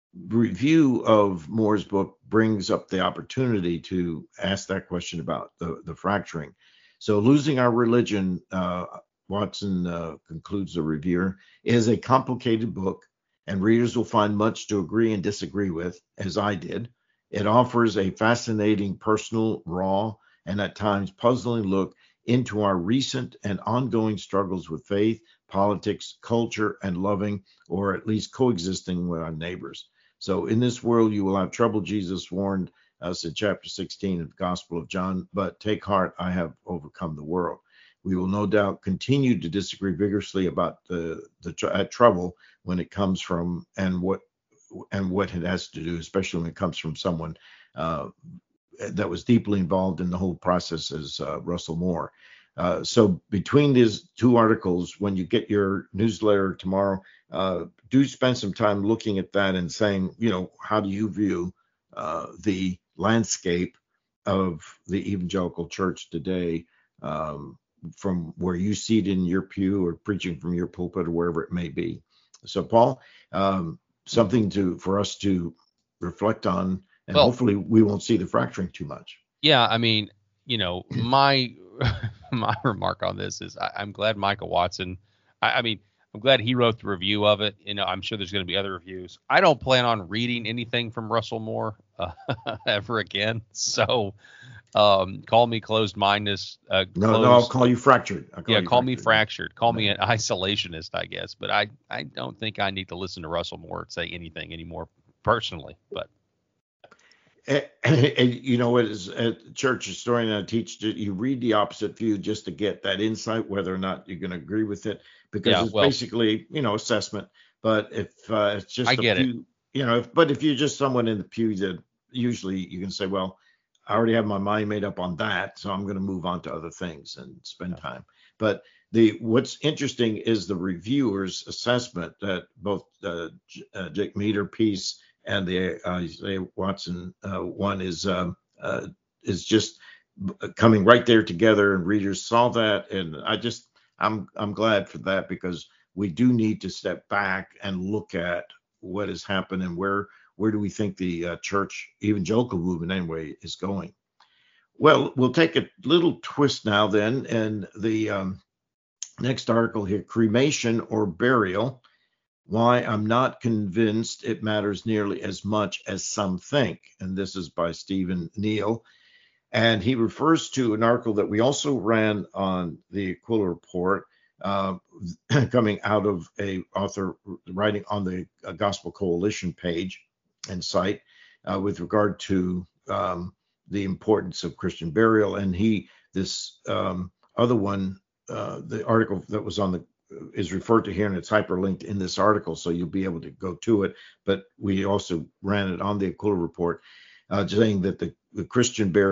Speaker 1: review of Moore's book brings up the opportunity to ask that question about the, the fracturing. So Losing Our Religion, uh, Watson uh, concludes the reviewer, is a complicated book, and readers will find much to agree and disagree with, as I did. It offers a fascinating, personal, raw, and at times puzzling look into our recent and ongoing struggles with faith, politics, culture, and loving, or at least coexisting with our neighbors. So in this world you will have trouble, Jesus warned us in chapter sixteen of the Gospel of John, but take heart, I have overcome the world. We will no doubt continue to disagree vigorously about the, the tr- uh, trouble when it comes from and what and what it has to do, especially when it comes from someone uh, that was deeply involved in the whole process as uh, Russell Moore. Uh, so between these two articles, when you get your newsletter tomorrow, uh, do spend some time looking at that and saying, you know, how do you view uh, the landscape of the evangelical church today, um, from where you see it in your pew or preaching from your pulpit or wherever it may be. So, Paul, um, something to for us to reflect on, and
Speaker 2: Well,
Speaker 1: hopefully we won't see the fracturing too much.
Speaker 2: yeah, I mean, you know, my my remark on this is I, I'm glad Michael Watson. I, I mean, I'm glad he wrote the review of it. You know, I'm sure there's going to be other reviews. I don't plan on reading anything from Russell Moore uh, ever again. So, um, call me closed-minded. Uh,
Speaker 1: No, no, I'll
Speaker 2: closed.
Speaker 1: call you fractured. I'll call
Speaker 2: Yeah,
Speaker 1: you
Speaker 2: call me
Speaker 1: fractured.
Speaker 2: fractured. Call me
Speaker 1: Yeah.
Speaker 2: an isolationist, I guess. But I, I don't think I need to listen to Russell Moore say anything anymore personally. But
Speaker 1: And, and you know, as a church historian, I teach that you read the opposite view just to get that insight, whether or not you're going to agree with it, because
Speaker 2: yeah,
Speaker 1: it's
Speaker 2: well,
Speaker 1: basically, you know, assessment. But if uh, it's
Speaker 2: I
Speaker 1: just a
Speaker 2: get it.
Speaker 1: few, you know, if, but if you're just someone in the pew that usually you can say, well, I already have my mind made up on that, so I'm going to move on to other things and spend
Speaker 2: Yeah.
Speaker 1: time. But the what's interesting is the reviewer's assessment that both uh, J- uh, Jake Meter piece and the uh, Isaiah Watson uh, one is um, uh, is just coming right there together, and readers saw that, and I just I'm I'm glad for that, because we do need to step back and look at what has happened and where where do we think the uh, church evangelical movement anyway is going. Well, we'll take a little twist now then, and the um, next article here: cremation or burial, why I'm not convinced it matters nearly as much as some think. And this is by Stephen Neal. And he refers to an article that we also ran on the Aquila Report, uh, coming out of a author writing on the uh, Gospel Coalition page and site, uh, with regard to um, the importance of Christian burial. And he, this um, other one, uh, the article that was on the is referred to here, and it's hyperlinked in this article, so you'll be able to go to it. But we also ran it on the Aquila Report, uh, saying that the, the Christian burial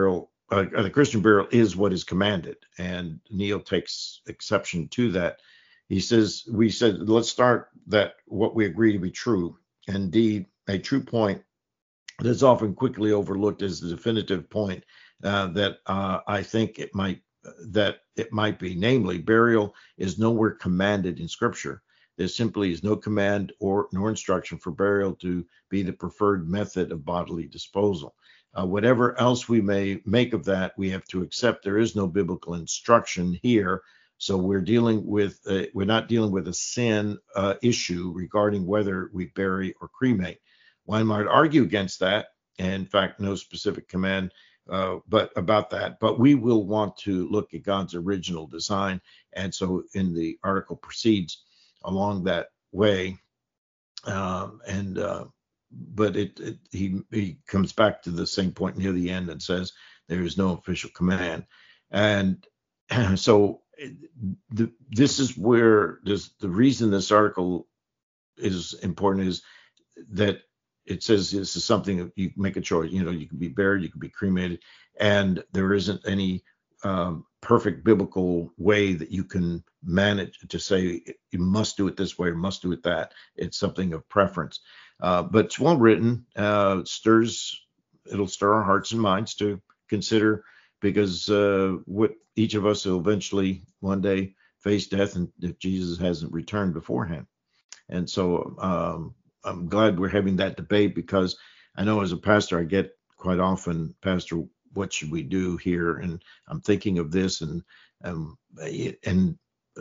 Speaker 1: uh, the Christian burial is what is commanded, and Neil takes exception to that. He says, we said, let's start that what we agree to be true. Indeed, a true point that is often quickly overlooked as the definitive point uh, that uh, I think it might that it might be, namely, burial is nowhere commanded in Scripture. There simply is no command or nor instruction for burial to be the preferred method of bodily disposal. Uh, whatever else we may make of that, we have to accept there is no biblical instruction here. So we're dealing with uh, we're not dealing with a sin uh, issue regarding whether we bury or cremate. One might argue against that, and in fact, no specific command uh, but about that. But we will want to look at God's original design, and so in the article proceeds along that way. Um, and uh, but it, it he he comes back to the same point near the end and says there is no official command, and so the, this is where this, the reason this article is important is that it says this is something that you make a choice. You know, you can be buried, you can be cremated, and there isn't any um, perfect biblical way that you can manage to say you must do it this way or must do it that. It's something of preference. Uh, but it's well written, uh, stirs, it'll stir our hearts and minds to consider, because uh, what each of us will eventually one day face death, and if Jesus hasn't returned beforehand. And so um, I'm glad we're having that debate, because I know as a pastor, I get quite often, Pastor, what should we do here? And I'm thinking of this, and um, and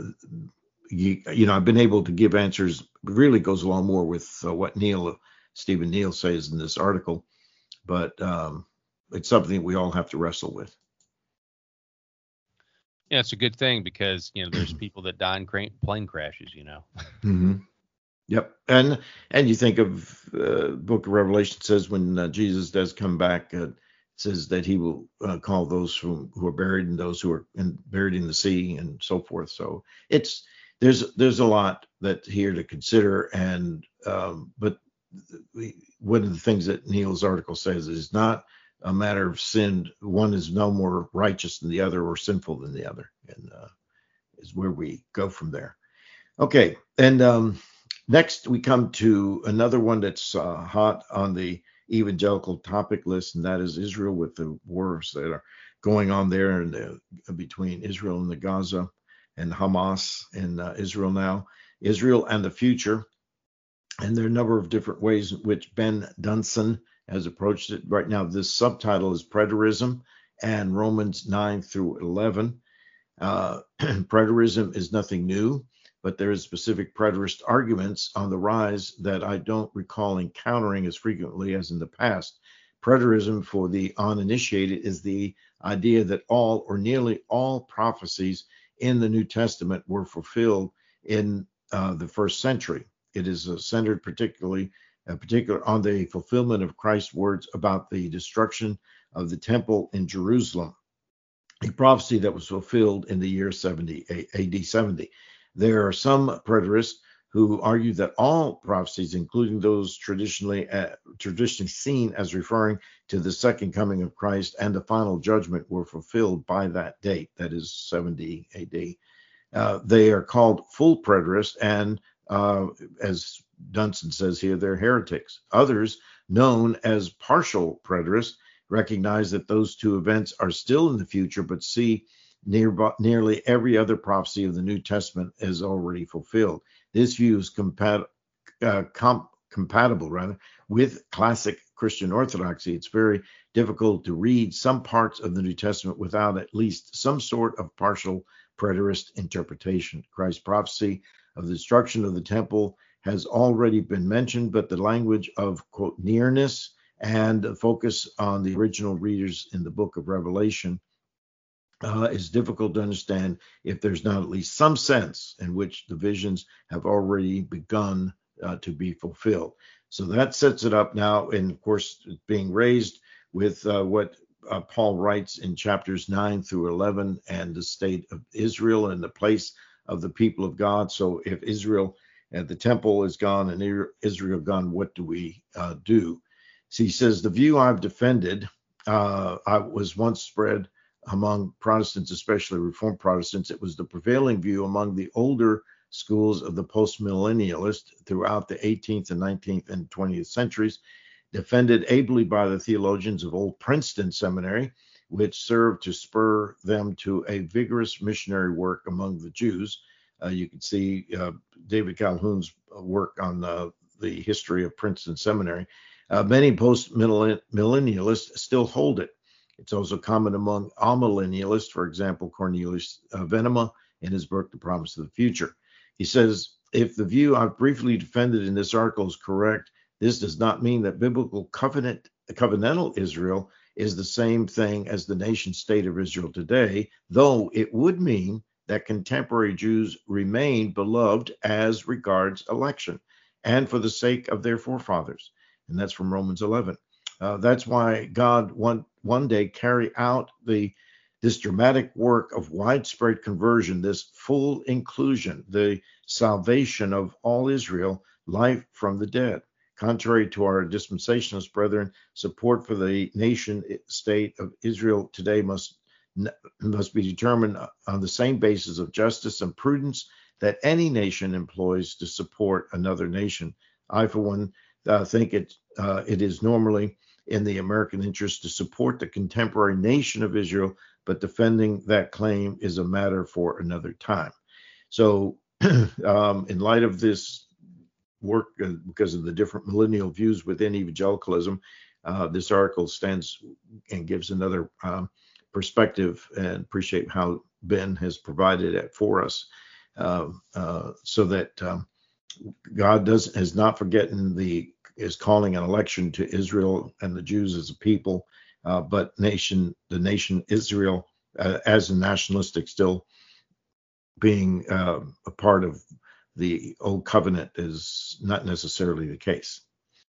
Speaker 1: you, you know, I've been able to give answers. It really goes along more with uh, what Neil, Stephen Neal says in this article, but um, it's something we all have to wrestle with.
Speaker 2: Yeah, it's a good thing, because you know there's people that die in plane crashes. You know.
Speaker 1: Mm-hmm. Yep, and and you think of uh, Book of Revelation says when uh, Jesus does come back, uh, it says that he will uh, call those who, who are buried and those who are in, buried in the sea and so forth. So it's there's there's a lot that here to consider, and um, but we, one of the things that Neil's article says is not a matter of sin. One is no more righteous than the other or sinful than the other, and uh, is where we go from there. Okay, and um, next we come to another one that's uh, hot on the evangelical topic list, and that is Israel, with the wars that are going on there in the, between Israel and the Gaza and Hamas in uh, Israel now, Israel and the future. And there are a number of different ways in which Ben Dunson has approached it. Right now, this subtitle is Preterism and Romans nine through eleven. Uh, preterism is nothing new, but there is specific preterist arguments on the rise that I don't recall encountering as frequently as in the past. Preterism, for the uninitiated, is the idea that all or nearly all prophecies in the New Testament were fulfilled in uh, the first century. It is uh, centered particularly uh, particular on the fulfillment of Christ's words about the destruction of the temple in Jerusalem, a prophecy that was fulfilled in the year seventy, A D seventy. There are some preterists who argue that all prophecies, including those traditionally uh, traditionally seen as referring to the second coming of Christ and the final judgment, were fulfilled by that date, that is seventy A D. Uh, they are called full preterists, and uh, as Dunson says here, they're heretics. Others, known as partial preterists, recognize that those two events are still in the future, but see near, nearly every other prophecy of the New Testament is already fulfilled. This view is compat, uh, com, compatible rather with classic Christian orthodoxy. It's very difficult to read some parts of the New Testament without at least some sort of partial preterist interpretation. Christ's prophecy of the destruction of the temple has already been mentioned, but the language of, quote, nearness and the focus on the original readers in the book of Revelation uh, is difficult to understand if there's not at least some sense in which the visions have already begun uh, to be fulfilled. So that sets it up now, and of course, it's being raised with uh, what uh, Paul writes in chapters nine through eleven, and the state of Israel and the place of the people of God. So if Israel and the temple is gone and Israel gone, what do we uh, do? So he says, the view I've defended uh, I was once spread among Protestants, especially Reformed Protestants. It was the prevailing view among the older schools of the postmillennialist throughout the eighteenth and nineteenth and twentieth centuries, defended ably by the theologians of Old Princeton Seminary, which served to spur them to a vigorous missionary work among the Jews. Uh, you can see uh, David Calhoun's work on uh, the history of Princeton Seminary. Uh, many post-millennialists still hold it. It's also common among amillennialists, for example, Cornelius uh, Venema in his book, The Promise of the Future. He says, if the view I've briefly defended in this article is correct, this does not mean that biblical covenant, covenantal Israel is the same thing as the nation state of Israel today, though it would mean that contemporary Jews remain beloved as regards election and for the sake of their forefathers. And that's from Romans eleven. Uh, that's why God one one day carry out the this dramatic work of widespread conversion, this full inclusion, the salvation of all Israel, life from the dead. Contrary to our dispensationalist brethren, support for the nation state of Israel today must must be determined on the same basis of justice and prudence that any nation employs to support another nation. I, for one, uh, think it uh, it is normally in the American interest to support the contemporary nation of Israel, but defending that claim is a matter for another time. So, um, in light of this work, uh, because of the different millennial views within evangelicalism, uh, this article stands and gives another um, perspective, and appreciate how Ben has provided it for us, uh, uh, so that um, God does has not forgotten the is calling an election to Israel and the Jews as a people, uh, but nation the nation Israel uh, as a nationalistic still being uh, a part of the old covenant is not necessarily the case.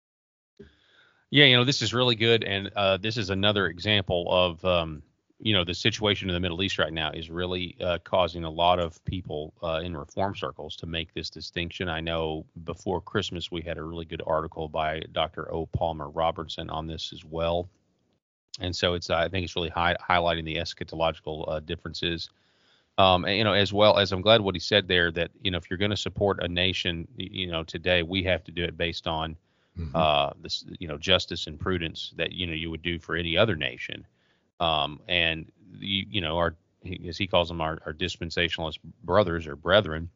Speaker 2: Yeah, you know, this is really good, and uh, this is another example of um, you know, the situation in the Middle East right now is really uh, causing a lot of people uh, in reform circles to make this distinction. I know before Christmas we had a really good article by Doctor O. Palmer Robertson on this as well, and so it's I think it's really high, highlighting the eschatological uh, differences. Um, and, you know, as well as I'm glad what he said there, that, you know, if you're going to support a nation, you know, today we have to do it based on mm-hmm. uh, this, you know, justice and prudence that, you know, you would do for any other nation. Um, and, you, you know, our, as he calls them, our, our dispensationalist brothers or brethren,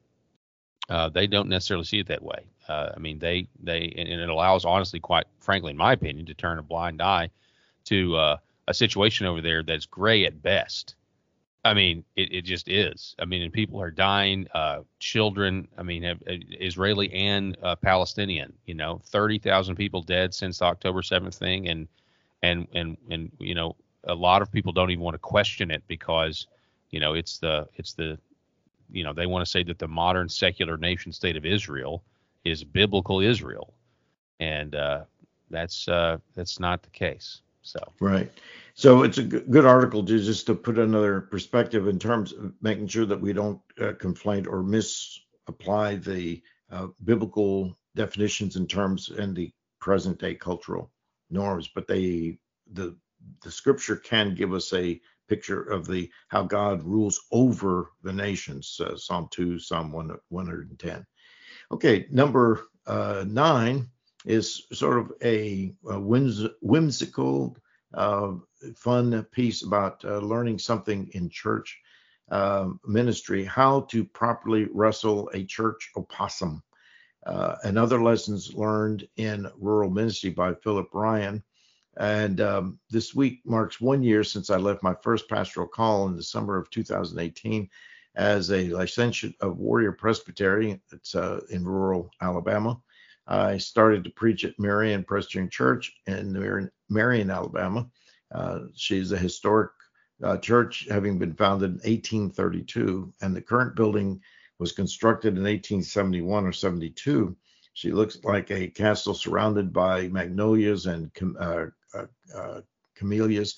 Speaker 2: uh, they don't necessarily see it that way. Uh, I mean, they, they, and it allows, honestly, quite frankly, in my opinion, to turn a blind eye to uh, a situation over there that's gray at best. I mean, it, it just is. I mean, and people are dying, uh, children, I mean, have, uh, Israeli and uh, Palestinian, you know, thirty thousand people dead since the October seventh thing. And, and, and, and, you know, a lot of people don't even want to question it because, you know, it's the, it's the, you know, they want to say that the modern secular nation state of Israel is biblical Israel. And uh, that's, uh, that's not the case. So,
Speaker 1: right. So it's a good article to just to put another perspective in terms of making sure that we don't uh, conflate or misapply the uh, biblical definitions in terms and the present day cultural norms, but they the the scripture can give us a picture of the how God rules over the nations. Uh, Psalm two, Psalm one hundred ten. Okay, number uh, nine is sort of a, a whims, whimsical, uh, fun piece about uh, learning something in church uh, ministry, how to properly wrestle a church opossum, uh, and other lessons learned in rural ministry by Philip Ryan. And um, this week marks one year since I left my first pastoral call in the summer of two thousand eighteen as a licentiate of Warrior Presbytery. It's uh, in rural Alabama. I started to preach at Marion Presbyterian Church in Marion, Marion Alabama. Uh, she's a historic uh, church, having been founded in eighteen thirty-two, and the current building was constructed in eighteen seventy-one or seventy-two. She looks like a castle surrounded by magnolias and uh, uh, uh, camellias.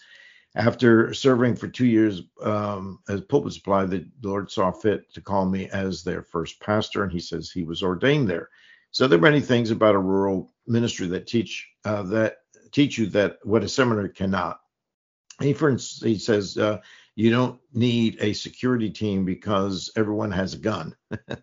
Speaker 1: After serving for two years um, as pulpit supply, the Lord saw fit to call me as their first pastor, and he says he was ordained there. So there are many things about a rural ministry that teach uh, that teach you that what a seminary cannot. He, for instance, he says uh, you don't need a security team because everyone has a gun.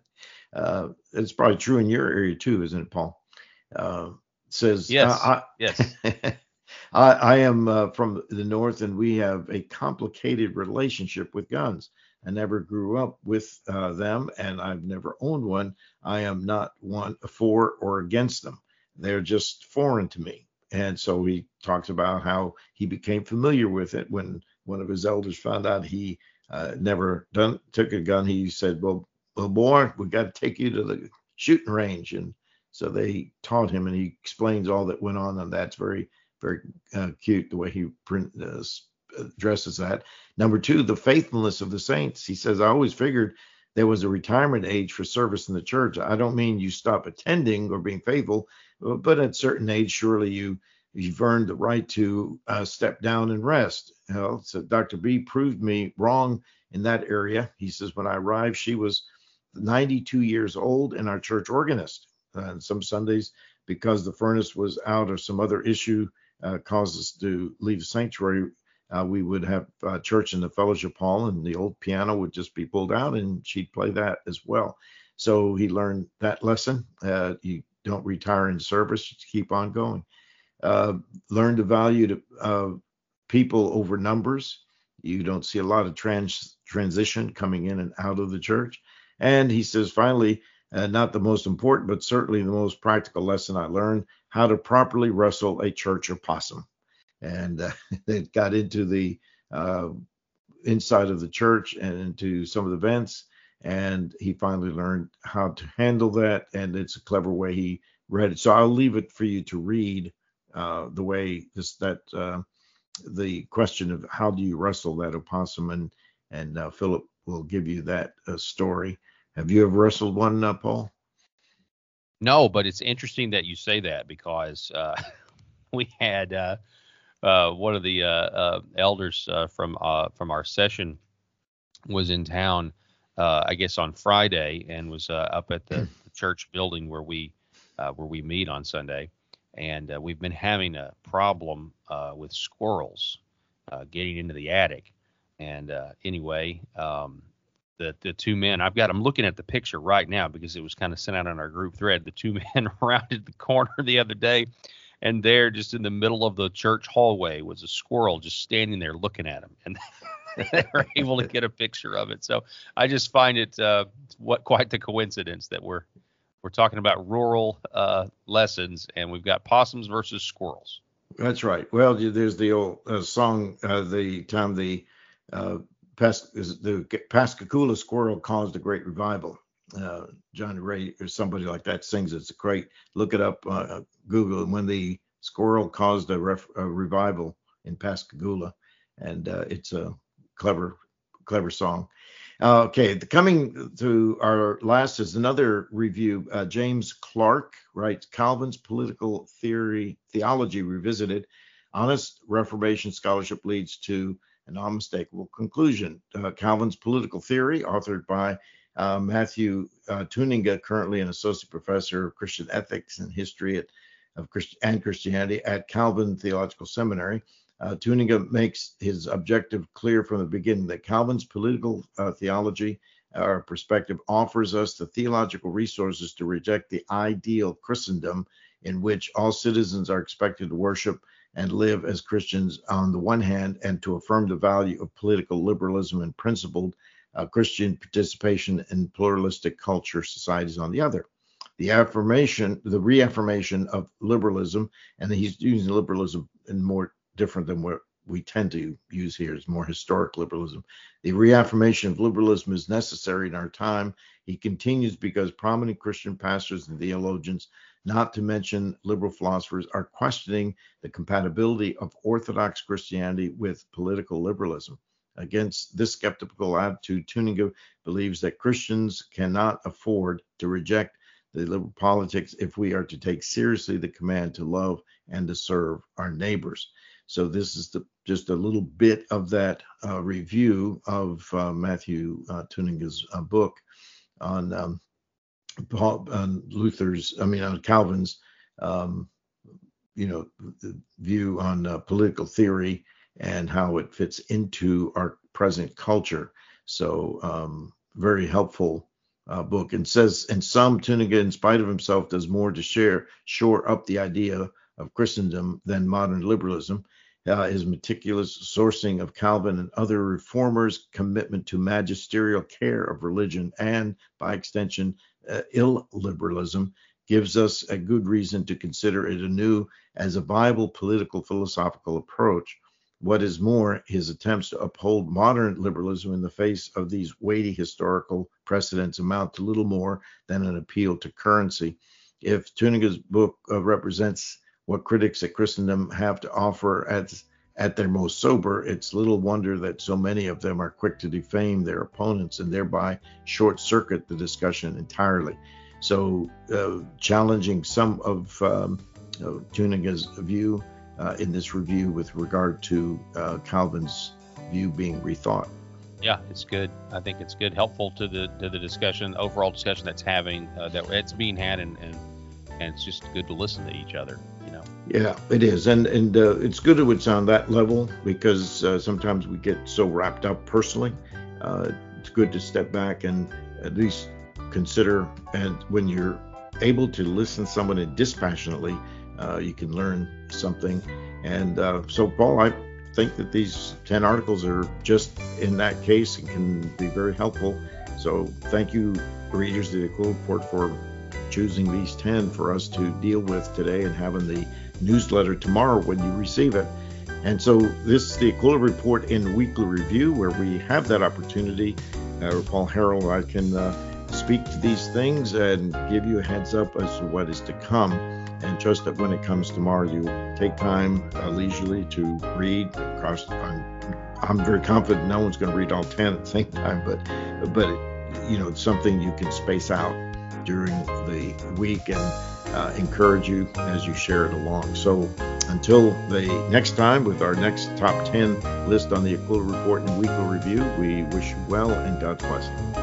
Speaker 1: uh, it's probably true in your area too, isn't it, Paul? Uh, says
Speaker 2: Yes.
Speaker 1: uh,
Speaker 2: Yes.
Speaker 1: I, I I am uh, from the north, and we have a complicated relationship with guns. I never grew up with uh, them, and I've never owned one. I am not one for or against them. They're just foreign to me. And so he talks about how he became familiar with it when one of his elders found out he uh, never done took a gun. He said, "Well, well, boy, we got to take you to the shooting range." And so they taught him, and he explains all that went on, and that's very, very uh, cute the way he print, uh, addresses that. Number two, the faithfulness of the saints. He says, I always figured there was a retirement age for service in the church. I don't mean you stop attending or being faithful, but at a certain age, surely you you've earned the right to uh, step down and rest. You know, so Doctor B proved me wrong in that area. He says, when I arrived, she was ninety-two years old and our church organist. And some Sundays, because the furnace was out or some other issue uh, caused us to leave the sanctuary, uh, we would have uh, church in the fellowship hall, and the old piano would just be pulled out, and she'd play that as well. So he learned that lesson. Uh, you don't retire in service; you keep on going. Uh, learn to value to, uh, people over numbers. You don't see a lot of trans transition coming in and out of the church. And he says, finally, uh, not the most important, but certainly the most practical lesson I learned: how to properly wrestle a church opossum. And uh, they got into the uh, inside of the church and into some of the events, and he finally learned how to handle that. And it's a clever way he read it. So I'll leave it for you to read uh, the way this that uh, the question of how do you wrestle that opossum, and and uh, Philip will give you that uh, story. Have you ever wrestled one, uh, Paul?
Speaker 2: No, but it's interesting that you say that because uh, we had uh, uh, one of the uh, uh, elders uh, from uh, from our session was in town, uh, I guess on Friday, and was uh, up at the, the church building where we uh, where we meet on Sunday, and uh, we've been having a problem uh, with squirrels uh, getting into the attic, and uh, anyway. Um, The, the two men, I've got, I'm looking at the picture right now because it was kind of sent out on our group thread. The two men rounded the corner the other day, and there, just in the middle of the church hallway, was a squirrel just standing there looking at them, and they were able to get a picture of it. So I just find it uh, what quite the coincidence that we're we're talking about rural uh, lessons, and we've got possums versus squirrels.
Speaker 1: That's right. Well, there's the old uh, song, uh, the time the uh, Pas- the Pascagoula squirrel caused a great revival. Uh, Johnny Ray or somebody like that sings it. It's great. Look it up, uh, Google, when the squirrel caused a, ref- a revival in Pascagoula, and uh, it's a clever, clever song. Uh, okay, the, coming to our last is another review. Uh, James Clark writes Calvin's Political Theory Theology Revisited. Honest Reformation scholarship leads to an unmistakable conclusion. Uh, Calvin's Political Theory, authored by uh, Matthew uh, Tuninga, currently an associate professor of Christian ethics and history at, of Christ- and Christianity at Calvin Theological Seminary. Uh, Tuninga makes his objective clear from the beginning that Calvin's political uh, theology or perspective offers us the theological resources to reject the ideal Christendom in which all citizens are expected to worship and live as Christians on the one hand, and to affirm the value of political liberalism and principled uh, Christian participation in pluralistic culture societies on the other. The affirmation, the reaffirmation of liberalism, and he's using liberalism in more different than what we tend to use here, is more historic liberalism. The reaffirmation of liberalism is necessary in our time. He continues because prominent Christian pastors and theologians, not to mention liberal philosophers, are questioning the compatibility of Orthodox Christianity with political liberalism. Against this skeptical attitude, Tuninga believes that Christians cannot afford to reject the liberal politics if we are to take seriously the command to love and to serve our neighbors. So this is the, just a little bit of that uh, review of uh, Matthew uh, Tuninga's uh, book on um, Paul, on Luther's, I mean, on Calvin's, um, you know, view on uh, political theory and how it fits into our present culture. So um, very helpful uh, book. And says in some, Tuninga, in spite of himself, does more to share shore up the idea of Christendom than modern liberalism. Uh, his meticulous sourcing of Calvin and other reformers' commitment to magisterial care of religion and, by extension, uh, illiberalism gives us a good reason to consider it anew as a viable political philosophical approach. What is more, his attempts to uphold modern liberalism in the face of these weighty historical precedents amount to little more than an appeal to currency. If Tuninga's book uh, represents what critics at Christendom have to offer at, at their most sober, it's little wonder that so many of them are quick to defame their opponents and thereby short-circuit the discussion entirely. So uh, challenging some of um, uh, Tuninga's view uh, in this review with regard to uh, Calvin's view being rethought.
Speaker 2: Yeah, it's good. I think it's good, helpful to the to the discussion, overall discussion that's having uh, that it's being had, and, and and it's just good to listen to each other. You know.
Speaker 1: Yeah, it is, and and uh, it's good it would sound that level, because uh, sometimes we get so wrapped up personally. Uh, it's good to step back and at least consider, and when you're able to listen to someone dispassionately, uh, you can learn something. And uh, so, Paul, I think that these ten articles are just in that case and can be very helpful. So thank you, readers of the Aquila Report, for choosing these ten for us to deal with today and having the newsletter tomorrow when you receive it. And so this is the Aquila Report in Weekly Review, where we have that opportunity. Uh, Paul Harrell, I can uh, speak to these things and give you a heads up as to what is to come. And just that when it comes tomorrow, you take time uh, leisurely to read. Of course, I'm, I'm very confident no one's going to read all ten at the same time, but but it, you know, it's something you can space out during the week and uh, encourage you as you share it along. So until the next time with our next top ten list on the Aquila Report and Weekly Review, we wish you well and God's blessing.